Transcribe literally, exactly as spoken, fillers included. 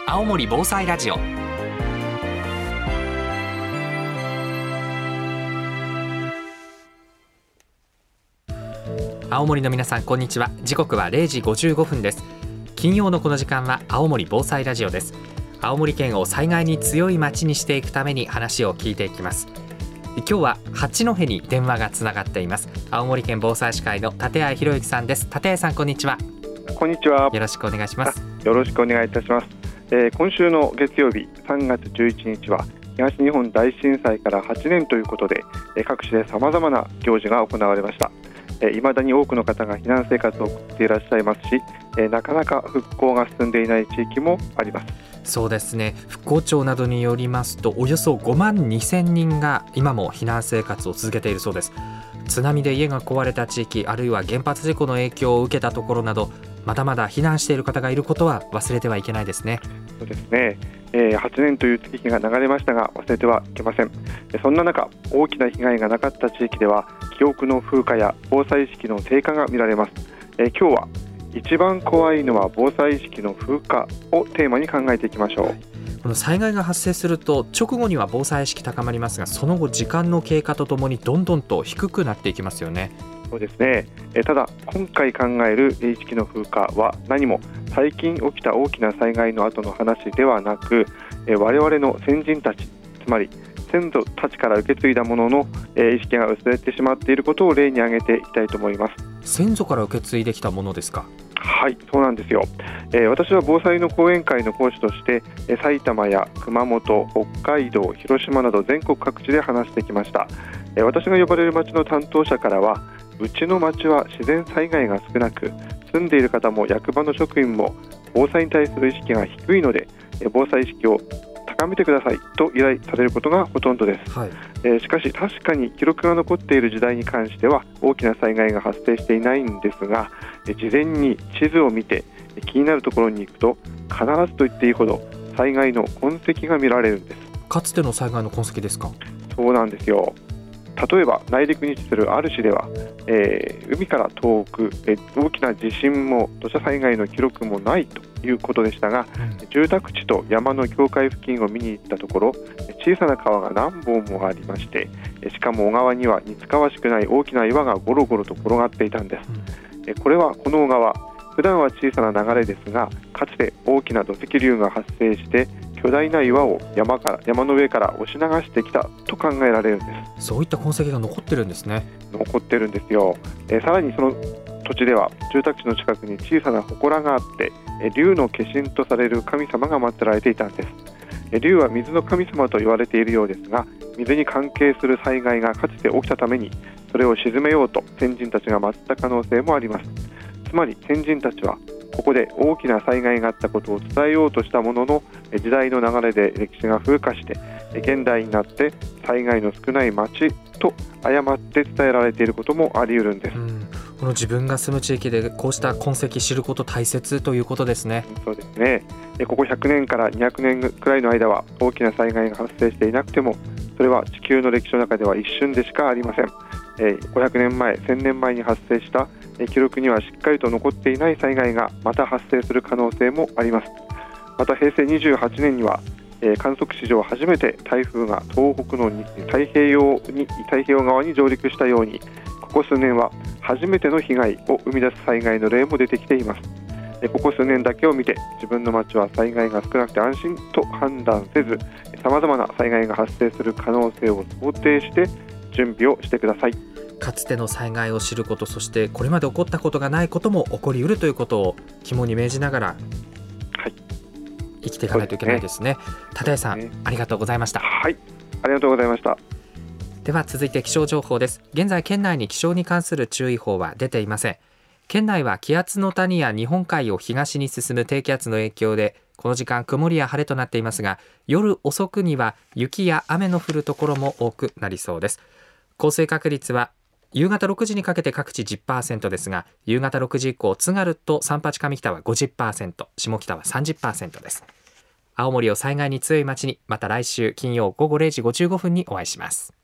青森防災ラジオ。青森の皆さん、こんにちは。時刻はれいじごじゅうごふんです。金曜のこの時間は青森防災ラジオです。青森県を災害に強い町にしていくために話を聞いていきます。今日は八戸に電話がつながっています。青森県防災士会の立谷博之さんです。立谷さん、こんにちは。 こんにちは。 よろしくお願いします。 よろしくお願いいたします。えー、今週の月曜日さんがつじゅういちにちは東日本大震災からはちねんということで、えー、各地で様々な行事が行われました。えー、未だに多くの方が避難生活を送っていらっしゃいますし、えー、なかなか復興が進んでいない地域もあります。 そうですね。復興庁などによりますと、およそごまんにせんにんが今も避難生活を続けているそうです。津波で家が壊れた地域、あるいは原発事故の影響を受けたところなど、まだまだ避難している方がいることは忘れてはいけないですね。 そうですね。えー、はちねんという月日が流れましたが、忘れてはいけません。そんな中、大きな被害がなかった地域では記憶の風化や防災意識の低下が見られます。えー、今日は一番怖いのは防災意識の風化をテーマに考えていきましょう。はい、 この災害が発生すると直後には防災意識高まりますが、その後時間の経過とともにどんどんと低くなっていきますよね。 そうですね。えただ今回考える意識の風化は何も最近起きた大きな災害の後の話ではなく、え我々の先人たち、つまり先祖たちから受け継いだものの、え意識が薄れてしまっていることを例に挙げていきたいと思います。 先祖から受け継いできたものですか？ はい、そうなんですよ。えー、私は防災の講演会の講師として、えー、埼玉や熊本、北海道、広島など全国各地で話してきました。えー、私が呼ばれる町の担当者からは、うちの町は自然災害が少なく、住んでいる方も役場の職員も防災に対する意識が低いので、えー、防災意識を高めてくださいと依頼されることがほとんどです。はい。えー、しかし確かに記録が残っている時代に関しては大きな災害が発生していないんですが、えー、事前に地図を見て気になるところに行くと必ずと言っていいほど災害の痕跡が見られるんです。 かつての災害の痕跡ですか？ そうなんですよ。例えば内陸に位置するある市では、えー、海から遠く、えー、大きな地震も土砂災害の記録もないということでしたが、うん、住宅地と山の境界付近を見に行ったところ、小さな川が何本もありまして、しかも小川には似つかわしくない大きな岩がゴロゴロと転がっていたんです。うん、これはこの小川、普段は小さな流れですが、かつて大きな土石流が発生して巨大な岩を 山, から山の上から押し流してきたと考えられるんです。 そういった痕跡が残ってるんですね。 残ってるんですよ。えー、さらにその土地では住宅地の近くに小さな祠があって、えー、竜の化身とされる神様が祀られていたんです。えー、竜は水の神様と言われているようですが、水に関係する災害がかつて起きたためにそれを鎮めようと先人たちが祀った可能性もあります。つまり先人たちはここで大きな災害があったことを伝えようとしたものの、時代の流れで歴史が風化して現代になって災害の少ない町と誤って伝えられていることもあり得るんです。うん、 この自分が住む地域でこうした痕跡知ること大切ということですね。 そうですね。ここひゃくねんからにひゃくねんくらいの間は大きな災害が発生していなくても、それは地球の歴史の中では一瞬でしかありません。ごひゃくねんまえ、せんねんまえに発生した記録にはしっかりと残っていない災害がまた発生する可能性もあります。また平成にじゅうはちねんには観測史上初めて台風が東北の太平洋に太平洋側に上陸したように、ここ数年は初めての被害を生み出す災害の例も出てきています。ここ数年だけを見て自分の町は災害が少なくて安心と判断せず、さまざまな災害が発生する可能性を想定して準備をしてください。 かつての災害を知ること、そしてこれまで起こったことがないことも起こりうるということを肝に銘じながら、はい、生きていかないといけないですね。立谷さん、ね、ありがとうございました。 はい、ありがとうございました。 では続いて気象情報です。現在県内に気象に関する注意報は出ていません。県内は気圧の谷や日本海を東に進む低気圧の影響でこの時間曇りや晴れとなっていますが、夜遅くには雪や雨の降るところも多くなりそうです。降水確率は夕方ろくじにかけて各地 じゅっパーセント ですが、夕方ろくじ以降津軽と三八上北は ごじゅっパーセント、 下北は さんじゅっパーセント です。青森を災害に強い町に、また来週金曜午後れいじごじゅうごふんにお会いします。